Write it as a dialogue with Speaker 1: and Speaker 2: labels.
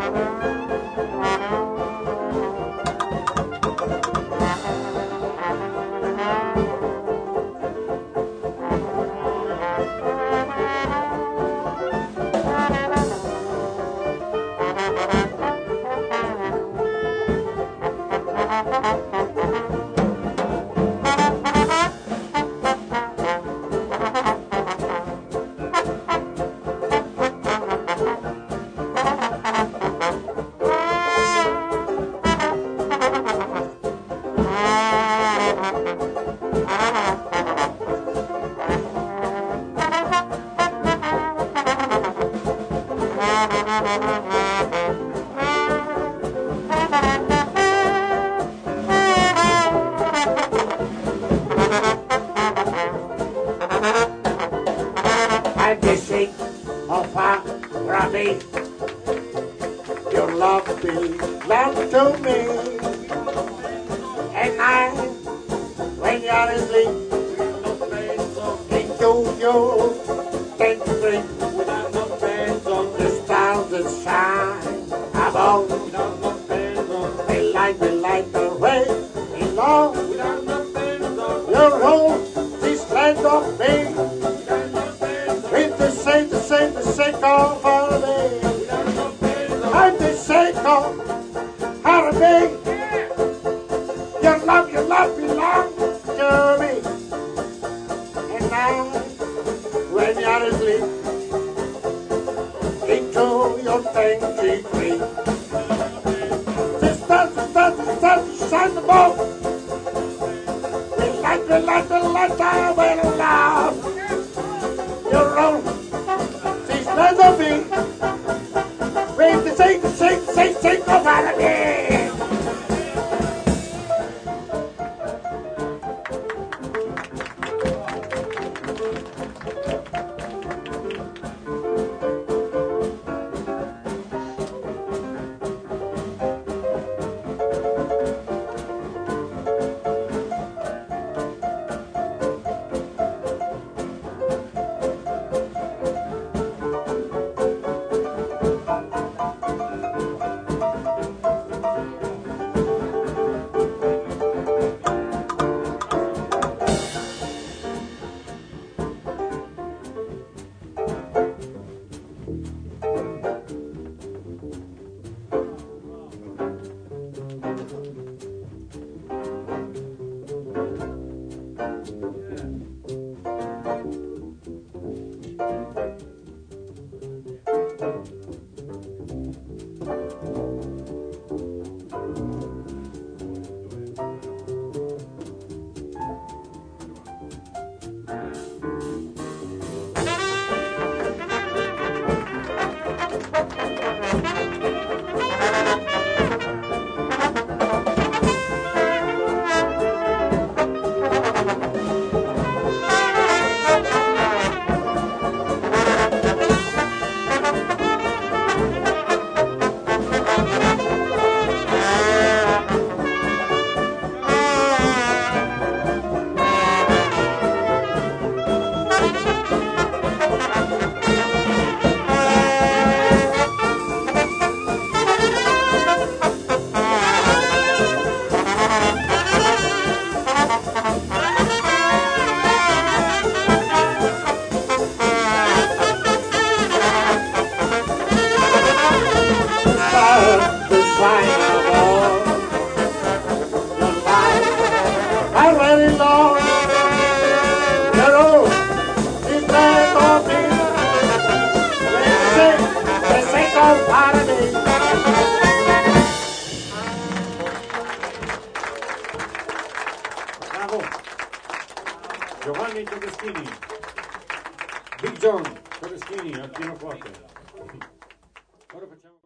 Speaker 1: I'm missing of a rabbit. Your love belongs to me. And I, when you're asleep, into your daydream, the stars that shine above. They light the way along. Your home, this land of me. With the sake of holiday. And the sake of holiday. Your love belongs to me. And now, when you're asleep, into your daydream, the stars shine above. We light our way love. Your own, she's not of me. With the sake of holiday. Already long, you're old, it's bad for me. They say go party.
Speaker 2: Bravo! Giovanni Todeschini, Big John Todeschini al pianoforte. Ora facciamo